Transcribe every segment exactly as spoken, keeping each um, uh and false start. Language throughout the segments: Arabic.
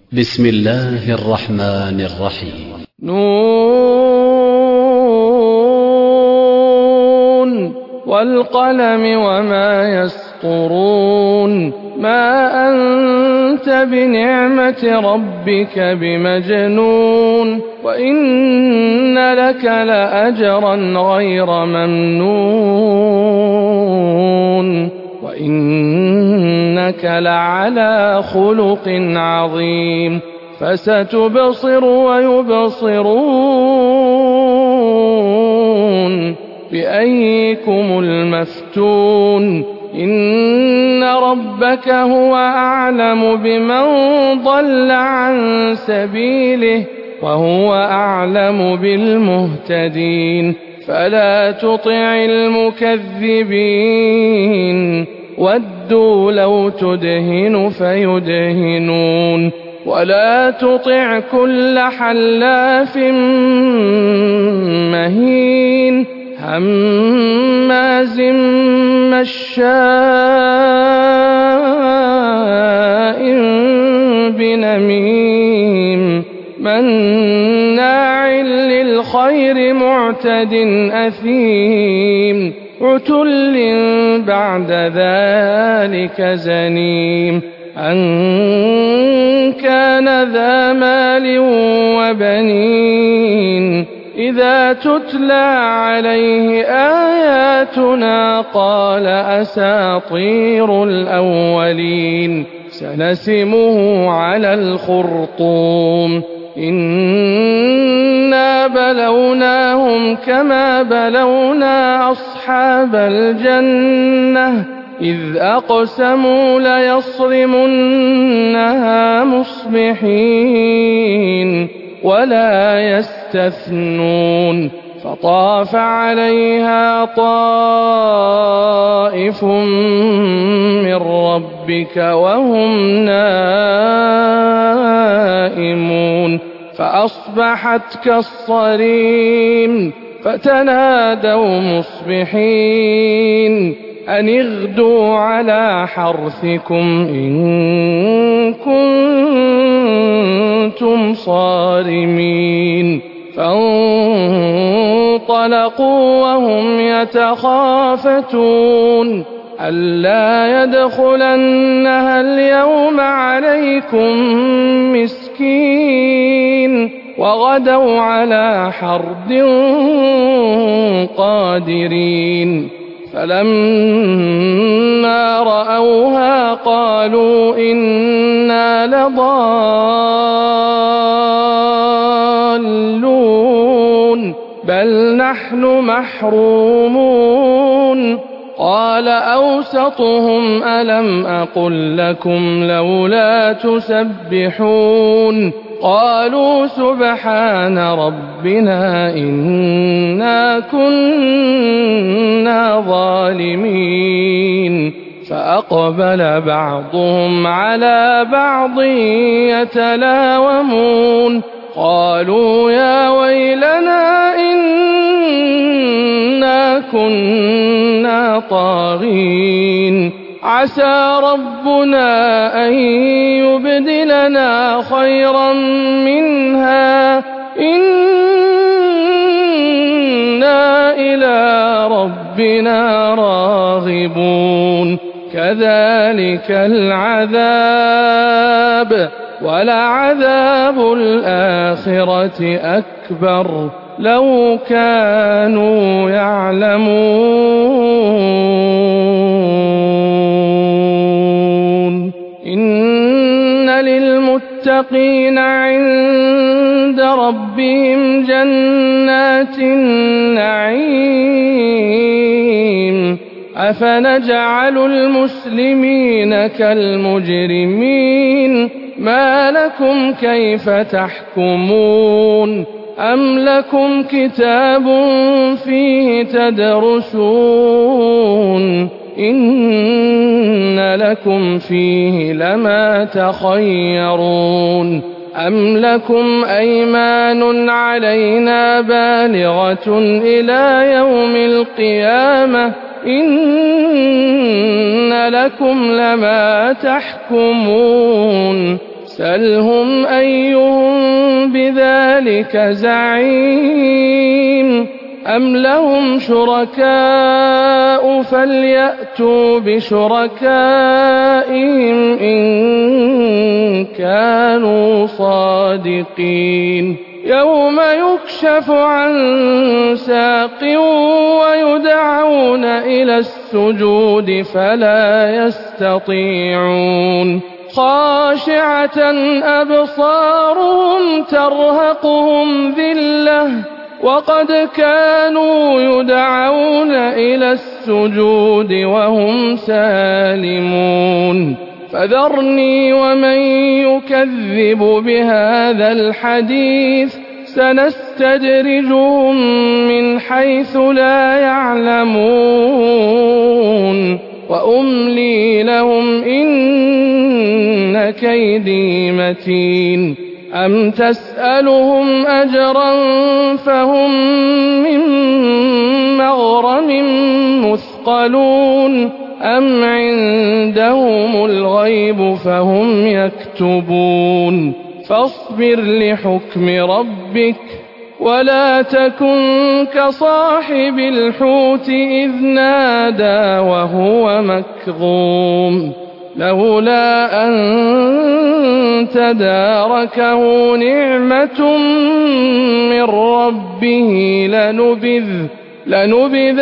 بسم الله الرحمن الرحيم. نون والقلم وما يسطرون ما أنت بنعمة ربك بمجنون وإن لك لأجرا غير ممنون وإنك لعلى خلق عظيم فستبصر ويبصرون بأيكم المفتون إن ربك هو أعلم بمن ضل عن سبيله وهو أعلم بالمهتدين فلا تطع المكذبين ودوا لو تدهن فيدهنون ولا تطع كل حلاف مهين هماز مشاء بنميم مناع للخير معتد أثيم عتل بعد ذلك زنيم أن كان ذا مال وبنين إذا تتلى عليه آياتنا قال أساطير الأولين سنسمه على الخرطوم إنا بلوناهم كما بلونا أصحاب الجنة إذ أقسموا ليصرمنها مصبحين ولا يستثنون فطاف عليها طائف من ربك وهم نائمون فأصبحت كالصريم فتنادوا مصبحين أن اغدوا على حرثكم إن كنتم صارمين فانطلقوا وهم يتخافتون ألا يدخلنها اليوم عليكم مسكين وغدوا على حرد قادرين فلما رأوها قالوا إنا لضالون بل نحن محرومون قال أوسطهم ألم أقل لكم لولا تسبحون قالوا سبحان ربنا إنا كنا ظالمين فأقبل بعضهم على بعض يتلاومون قالوا يا ويلنا إنا كنا طاغين عسى ربنا أن يبدلنا خيرا منها إنا إلى ربنا راغبون كذلك العذاب ولعذاب الآخرة أكبر لو كانوا يعلمون إن للمتقين عند ربهم جنات النعيم أفنجعل المسلمين كالمجرمين ما لكم كيف تحكمون أم لكم كتاب فيه تدرسون إن لكم فيه لما تخيرون أم لكم أيمان علينا بالغة إلى يوم القيامة إن لكم لما تحكمون سلهم أيهم بذلك زعيم أم لهم شركاء فليأتوا بشركائهم إن كانوا صادقين يوم يكشف عن ساق ويدعون إلى السجود فلا يستطيعون خاشعة أبصارهم ترهقهم ذلة وقد كانوا يدعون إلى السجود وهم سالمون فذرني ومن يكذب بهذا الحديث سنستدرجهم من حيث لا يعلمون وأملي لهم إن كيدي متين أم تسألهم أجرا فهم من مغرم مثقلون أم عندهم الغيب فهم يكتبون فاصبر لحكم ربك ولا تكن كصاحب الحوت إذ نادى وهو مكظوم لولا أن تداركه نعمة من ربه لنبذ لنبذ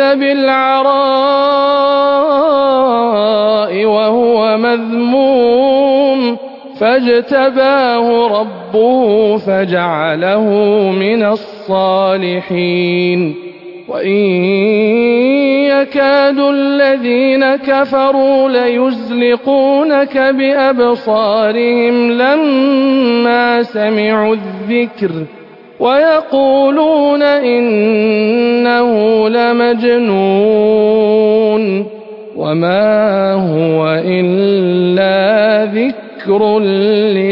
بالعراء وهو مذموم فاجتباه ربه فجعله من الصالحين وإن يكاد الذين كفروا ليزلقونك بأبصارهم لما سمعوا الذكر ويقولون إنه لمجنون وما هو إلا ذكر